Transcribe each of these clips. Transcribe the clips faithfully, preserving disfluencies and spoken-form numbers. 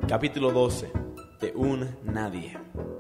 Capítulo doce. De un nadie.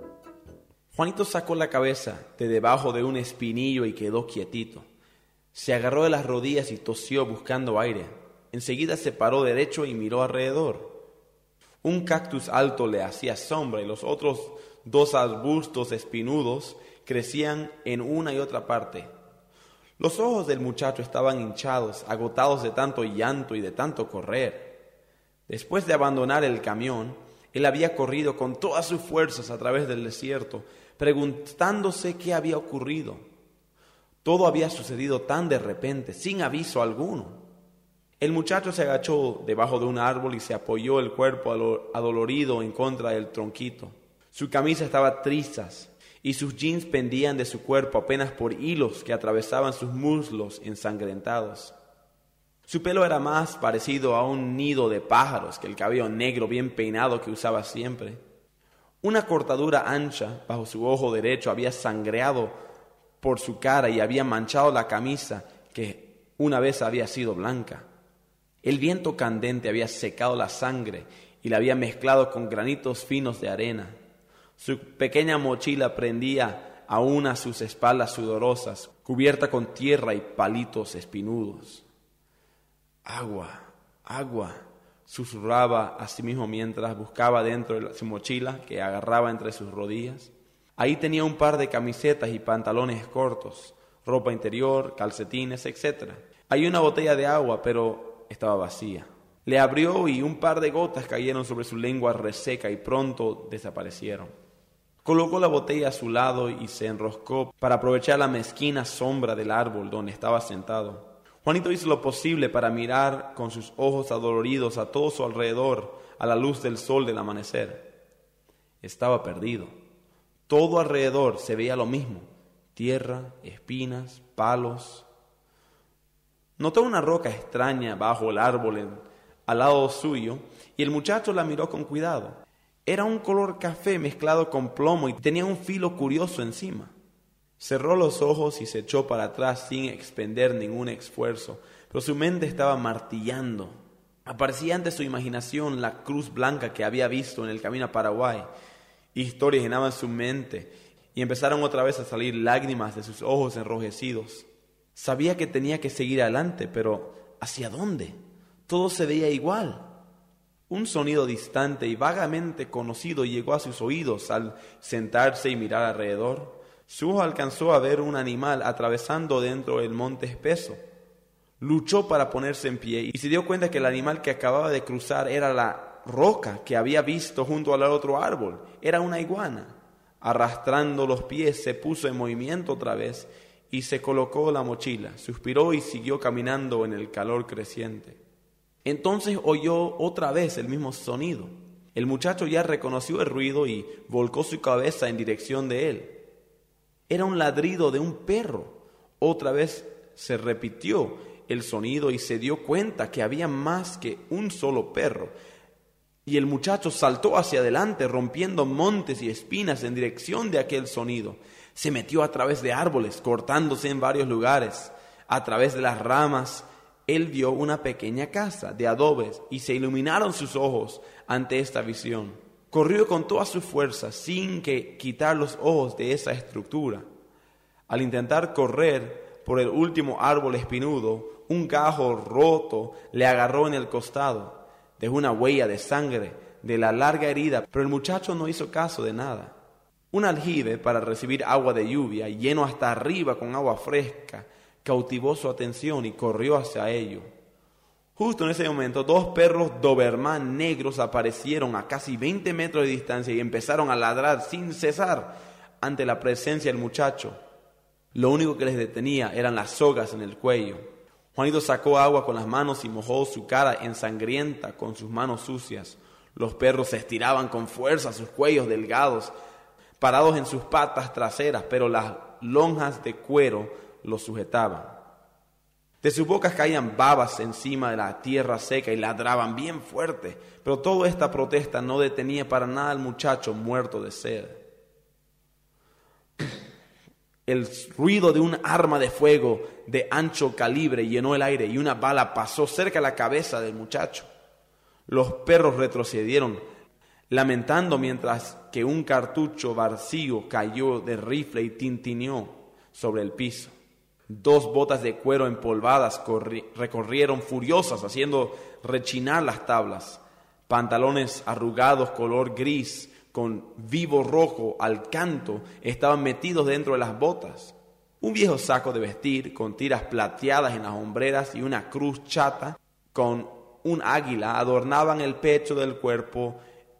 Juanito sacó la cabeza de debajo de un espinillo y quedó quietito. Se agarró de las rodillas y tosió buscando aire. Enseguida se paró derecho y miró alrededor. Un cactus alto le hacía sombra y los otros dos arbustos espinudos crecían en una y otra parte. Los ojos del muchacho estaban hinchados, agotados de tanto llanto y de tanto correr. Después de abandonar el camión, él había corrido con todas sus fuerzas a través del desierto, preguntándose qué había ocurrido. Todo había sucedido tan de repente, sin aviso alguno. El muchacho se agachó debajo de un árbol y se apoyó el cuerpo adolorido en contra del tronquito. Su camisa estaba trizas y sus jeans pendían de su cuerpo apenas por hilos que atravesaban sus muslos ensangrentados. Su pelo era más parecido a un nido de pájaros que el cabello negro bien peinado que usaba siempre. Una cortadura ancha bajo su ojo derecho había sangreado por su cara y había manchado la camisa que una vez había sido blanca. El viento candente había secado la sangre y la había mezclado con granitos finos de arena. Su pequeña mochila prendía aún a sus espaldas sudorosas, cubierta con tierra y palitos espinudos. Agua, agua, susurraba a sí mismo mientras buscaba dentro de su mochila que agarraba entre sus rodillas. Ahí tenía un par de camisetas y pantalones cortos, ropa interior, calcetines, etcétera. Hay una botella de agua, pero estaba vacía. Le abrió y un par de gotas cayeron sobre su lengua reseca y pronto desaparecieron. Colocó la botella a su lado y se enroscó para aprovechar la mezquina sombra del árbol donde estaba sentado. Juanito hizo lo posible para mirar con sus ojos adoloridos a todo su alrededor a la luz del sol del amanecer. Estaba perdido. Todo alrededor se veía lo mismo: tierra, espinas, palos. Notó una roca extraña bajo el árbol en, al lado suyo y el muchacho la miró con cuidado. Era un color café mezclado con plomo y tenía un filo curioso encima. Cerró los ojos y se echó para atrás sin expender ningún esfuerzo, pero su mente estaba martillando. Aparecía ante su imaginación la cruz blanca que había visto en el camino a Paraguay. Historias llenaban su mente y empezaron otra vez a salir lágrimas de sus ojos enrojecidos. Sabía que tenía que seguir adelante, pero ¿hacia dónde? Todo se veía igual. Un sonido distante y vagamente conocido llegó a sus oídos al sentarse y mirar alrededor. Su ojo alcanzó a ver un animal atravesando dentro del monte espeso. Luchó para ponerse en pie y se dio cuenta que el animal que acababa de cruzar era la roca que había visto junto al otro árbol. Era una iguana. Arrastrando los pies se puso en movimiento otra vez y se colocó la mochila. Suspiró y siguió caminando en el calor creciente. Entonces oyó otra vez el mismo sonido. El muchacho ya reconoció el ruido y volcó su cabeza en dirección de él. Era un ladrido de un perro. Otra vez se repitió el sonido y se dio cuenta que había más que un solo perro. Y el muchacho saltó hacia adelante, rompiendo montes y espinas en dirección de aquel sonido. Se metió a través de árboles, cortándose en varios lugares. A través de las ramas, él vio una pequeña casa de adobes y se iluminaron sus ojos ante esta visión. Corrió con todas sus fuerzas sin que quitar los ojos de esa estructura. Al intentar correr por el último árbol espinudo, un gajo roto le agarró en el costado. Dejó una huella de sangre de la larga herida, pero el muchacho no hizo caso de nada. Un aljibe para recibir agua de lluvia, lleno hasta arriba con agua fresca, cautivó su atención y corrió hacia ello. Justo en ese momento, dos perros doberman negros aparecieron a casi veinte metros de distancia y empezaron a ladrar sin cesar ante la presencia del muchacho. Lo único que les detenía eran las sogas en el cuello. Juanito sacó agua con las manos y mojó su cara ensangrienta con sus manos sucias. Los perros se estiraban con fuerza sus cuellos delgados, parados en sus patas traseras, pero las lonjas de cuero los sujetaban. De sus bocas caían babas encima de la tierra seca y ladraban bien fuerte, pero toda esta protesta no detenía para nada al muchacho muerto de sed. El ruido de un arma de fuego de ancho calibre llenó el aire y una bala pasó cerca de la cabeza del muchacho. Los perros retrocedieron, lamentando mientras que un cartucho vacío cayó del rifle y tintineó sobre el piso. Dos botas de cuero empolvadas corri- recorrieron furiosas, haciendo rechinar las tablas. Pantalones arrugados color gris con vivo rojo al canto estaban metidos dentro de las botas. Un viejo saco de vestir con tiras plateadas en las hombreras y una cruz chata con un águila adornaban el pecho del cuerpo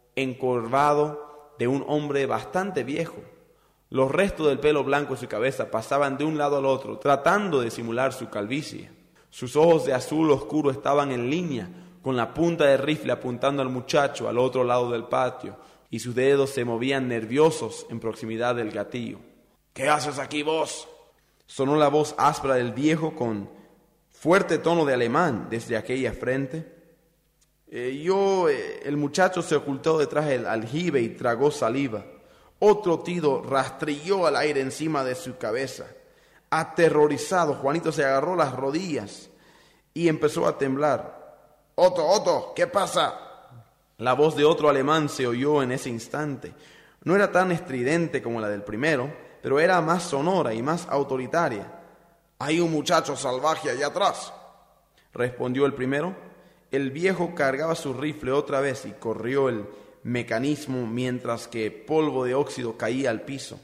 encorvado de un hombre bastante viejo. Los restos del pelo blanco en su cabeza pasaban de un lado al otro, tratando de simular su calvicie. Sus ojos de azul oscuro estaban en línea, con la punta del rifle apuntando al muchacho al otro lado del patio, y sus dedos se movían nerviosos en proximidad del gatillo. ¿Qué haces aquí vos? Sonó la voz áspera del viejo con fuerte tono de alemán desde aquella frente. Eh, yo, eh, el muchacho se ocultó detrás del aljibe y tragó saliva. Otro tiro rastrilló al aire encima de su cabeza. Aterrorizado, Juanito se agarró las rodillas y empezó a temblar. Otto, Otto, ¿qué pasa? La voz de otro alemán se oyó en ese instante. No era tan estridente como la del primero, pero era más sonora y más autoritaria. Hay un muchacho salvaje allá atrás, respondió el primero. El viejo cargaba su rifle otra vez y corrió el mecanismo mientras que polvo de óxido caía al piso.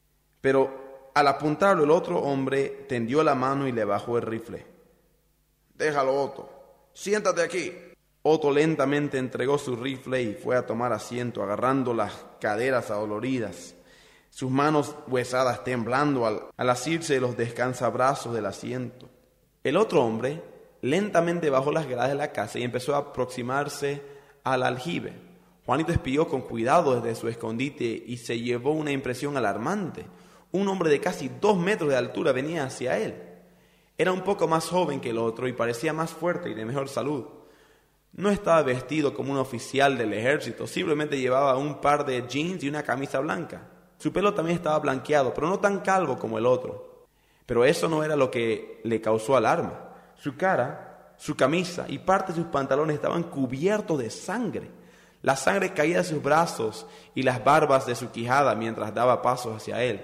Pero al apuntarlo el otro hombre tendió la mano y le bajó el rifle. Déjalo, Otto. Siéntate aquí. Otto lentamente entregó su rifle y fue a tomar asiento, agarrando las caderas adoloridas, sus manos huesadas temblando al, al asirse de los descansabrazos del asiento. El otro hombre lentamente bajó las gradas de la casa y empezó a aproximarse al aljibe. Juanito espió con cuidado desde su escondite y se llevó una impresión alarmante. Un hombre de casi dos metros de altura venía hacia él. Era un poco más joven que el otro y parecía más fuerte y de mejor salud. No estaba vestido como un oficial del ejército, simplemente llevaba un par de jeans y una camisa blanca. Su pelo también estaba blanqueado, pero no tan calvo como el otro. Pero eso no era lo que le causó alarma. Su cara, su camisa y parte de sus pantalones estaban cubiertos de sangre. La sangre caía de sus brazos y las barbas de su quijada mientras daba pasos hacia él.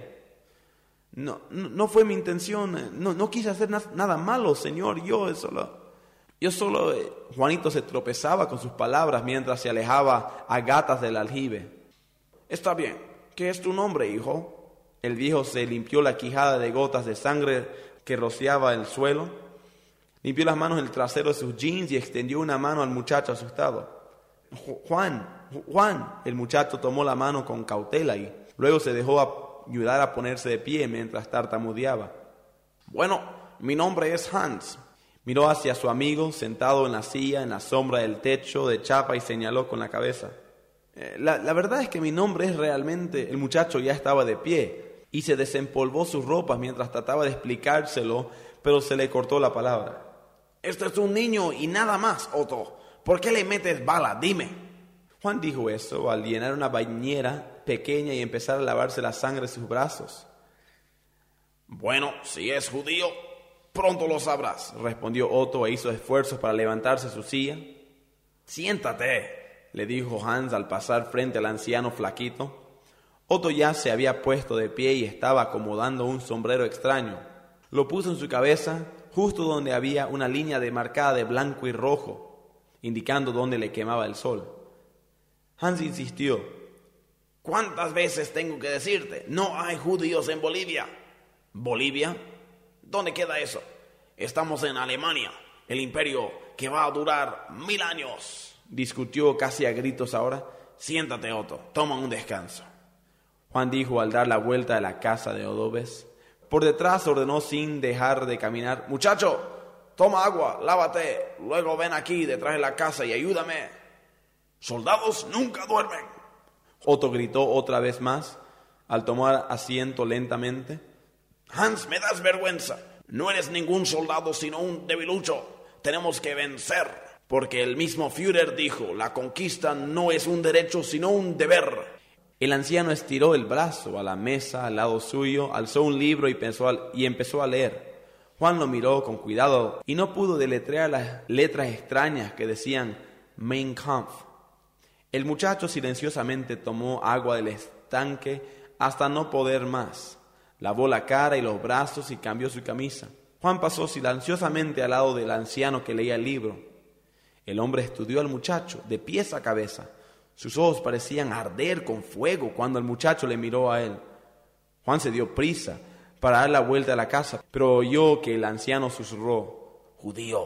No, no, no fue mi intención, no, no quise hacer na- nada malo, señor, yo solo... Yo solo... Eh, Juanito se tropezaba con sus palabras mientras se alejaba a gatas del aljibe. Está bien, ¿qué es tu nombre, hijo? El viejo se limpió la quijada de gotas de sangre que rociaba el suelo, limpió las manos en el trasero de sus jeans y extendió una mano al muchacho asustado. Juan, Juan, el muchacho tomó la mano con cautela y luego se dejó ayudar a ponerse de pie mientras tartamudeaba. Bueno, mi nombre es Hans. Miró hacia su amigo sentado en la silla en la sombra del techo de chapa y señaló con la cabeza. Eh, la, la verdad es que mi nombre es realmente... El muchacho ya estaba de pie y se desempolvó sus ropas mientras trataba de explicárselo, pero se le cortó la palabra. Este es un niño y nada más, Otto. ¿Por qué le metes bala? Dime. Juan dijo eso al llenar una bañera pequeña y empezar a lavarse la sangre de sus brazos. Bueno, si es judío, pronto lo sabrás, respondió Otto e hizo esfuerzos para levantarse de su silla. Siéntate, le dijo Hans al pasar frente al anciano flaquito. Otto ya se había puesto de pie y estaba acomodando un sombrero extraño. Lo puso en su cabeza justo donde había una línea demarcada de blanco y rojo, indicando dónde le quemaba el sol. Hans insistió. ¿Cuántas veces tengo que decirte? No hay judíos en Bolivia. ¿Bolivia? ¿Dónde queda eso? Estamos en Alemania, el imperio que va a durar mil años. Discutió casi a gritos ahora. Siéntate, Otto, toma un descanso. Juan dijo al dar la vuelta a la casa de adobes. Por detrás ordenó sin dejar de caminar. Muchacho, toma agua, lávate, luego ven aquí detrás de la casa y ayúdame. Soldados nunca duermen. Otto gritó otra vez más al tomar asiento lentamente. Hans, me das vergüenza. No eres ningún soldado sino un debilucho. Tenemos que vencer, porque el mismo Führer dijo, la conquista no es un derecho sino un deber. El anciano estiró el brazo a la mesa al lado suyo, alzó un libro y, pensó al, y empezó a leer. Juan lo miró con cuidado y no pudo deletrear las letras extrañas que decían Mein Kampf. El muchacho silenciosamente tomó agua del estanque hasta no poder más. Lavó la cara y los brazos y cambió su camisa. Juan pasó silenciosamente al lado del anciano que leía el libro. El hombre estudió al muchacho de pies a cabeza. Sus ojos parecían arder con fuego cuando el muchacho le miró a él. Juan se dio prisa para dar la vuelta a la casa, pero oyó que el anciano susurró: «Judío».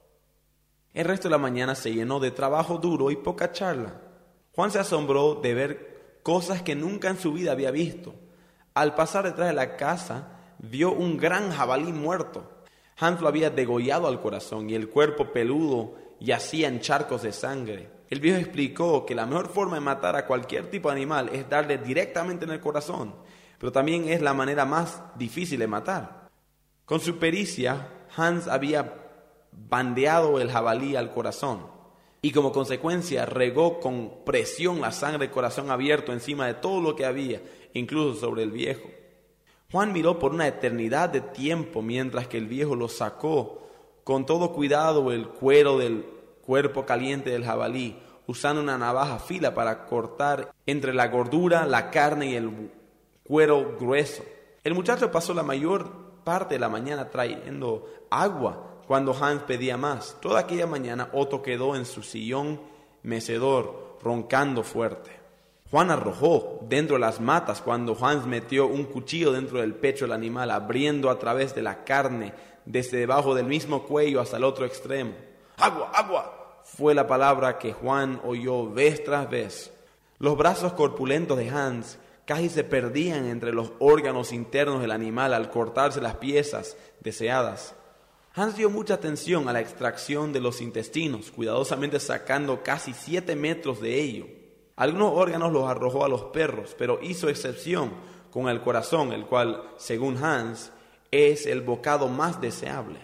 El resto de la mañana se llenó de trabajo duro y poca charla. Juan se asombró de ver cosas que nunca en su vida había visto. Al pasar detrás de la casa, vio un gran jabalí muerto. Hans lo había degollado al corazón y el cuerpo peludo yacía en charcos de sangre. El viejo explicó que la mejor forma de matar a cualquier tipo de animal es darle directamente en el corazón, pero también es la manera más difícil de matar. Con su pericia, Hans había bandeado el jabalí al corazón y como consecuencia regó con presión la sangre del corazón abierto encima de todo lo que había, incluso sobre el viejo. Juan miró por una eternidad de tiempo mientras que el viejo lo sacó con todo cuidado el cuero del cuerpo caliente del jabalí, usando una navaja fila para cortar entre la gordura, la carne y el cuero grueso. El muchacho pasó la mayor parte de la mañana trayendo agua cuando Hans pedía más. Toda aquella mañana Otto quedó en su sillón mecedor, roncando fuerte. Juan arrojó dentro de las matas cuando Hans metió un cuchillo dentro del pecho del animal, abriendo a través de la carne desde debajo del mismo cuello hasta el otro extremo. ¡Agua, agua!, fue la palabra que Juan oyó vez tras vez. Los brazos corpulentos de Hans casi se perdían entre los órganos internos del animal al cortarse las piezas deseadas. Hans dio mucha atención a la extracción de los intestinos, cuidadosamente sacando casi siete metros de ello. Algunos órganos los arrojó a los perros, pero hizo excepción con el corazón, el cual, según Hans, es el bocado más deseable.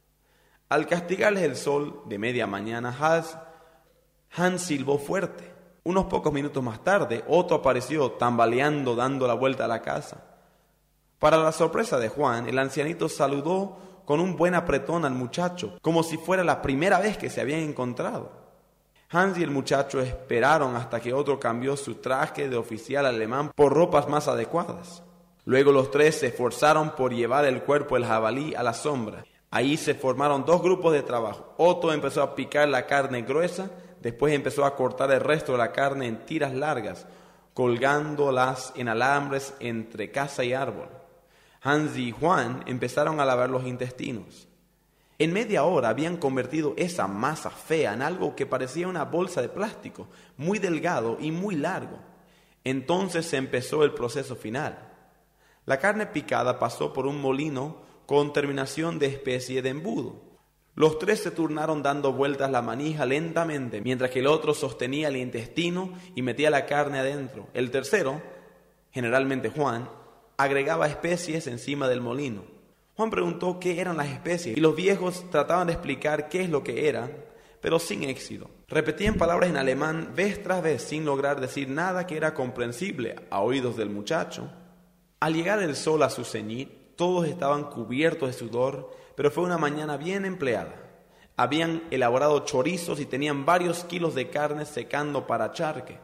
Al castigarles el sol de media mañana, Hans, Hans silbó fuerte. Unos pocos minutos más tarde, Otto apareció tambaleando, dando la vuelta a la casa. Para la sorpresa de Juan, el ancianito saludó con un buen apretón al muchacho, como si fuera la primera vez que se habían encontrado. Hans y el muchacho esperaron hasta que Otto cambió su traje de oficial alemán por ropas más adecuadas. Luego los tres se esforzaron por llevar el cuerpo del jabalí a la sombra. Ahí se formaron dos grupos de trabajo. Otto empezó a picar la carne gruesa, después empezó a cortar el resto de la carne en tiras largas, colgándolas en alambres entre casa y árbol. Hans y Juan empezaron a lavar los intestinos. En media hora habían convertido esa masa fea en algo que parecía una bolsa de plástico, muy delgado y muy largo. Entonces se empezó el proceso final. La carne picada pasó por un molino con terminación de especie de embudo. Los tres se turnaron dando vueltas la manija lentamente, mientras que el otro sostenía el intestino y metía la carne adentro. El tercero, generalmente Juan, agregaba especies encima del molino. Juan preguntó qué eran las especies y los viejos trataban de explicar qué es lo que eran, pero sin éxito. Repetían palabras en alemán vez tras vez sin lograr decir nada que era comprensible a oídos del muchacho. Al llegar el sol a su cenit, todos estaban cubiertos de sudor, pero fue una mañana bien empleada. Habían elaborado chorizos y tenían varios kilos de carne secando para charque.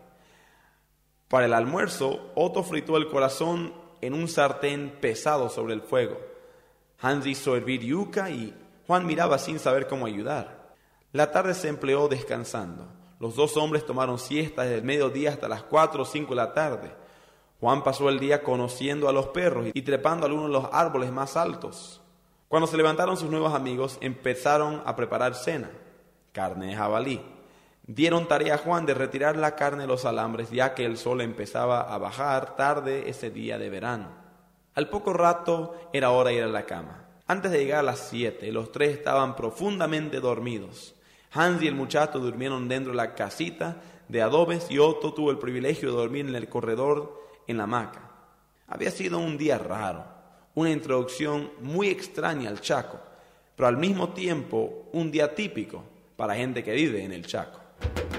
Para el almuerzo, Otto fritó el corazón en un sartén pesado sobre el fuego. Hans hizo hervir yuca y Juan miraba sin saber cómo ayudar. La tarde se empleó descansando. Los dos hombres tomaron siesta desde el mediodía hasta las cuatro o cinco de la tarde. Juan pasó el día conociendo a los perros y trepando a algunos de los árboles más altos. Cuando se levantaron sus nuevos amigos, empezaron a preparar cena, carne de jabalí. Dieron tarea a Juan de retirar la carne de los alambres, ya que el sol empezaba a bajar tarde ese día de verano. Al poco rato era hora de ir a la cama. Antes de llegar a las siete, los tres estaban profundamente dormidos. Hans y el muchacho durmieron dentro de la casita de adobes y Otto tuvo el privilegio de dormir en el corredor en la hamaca. Había sido un día raro, una introducción muy extraña al Chaco, pero al mismo tiempo un día típico para gente que vive en el Chaco.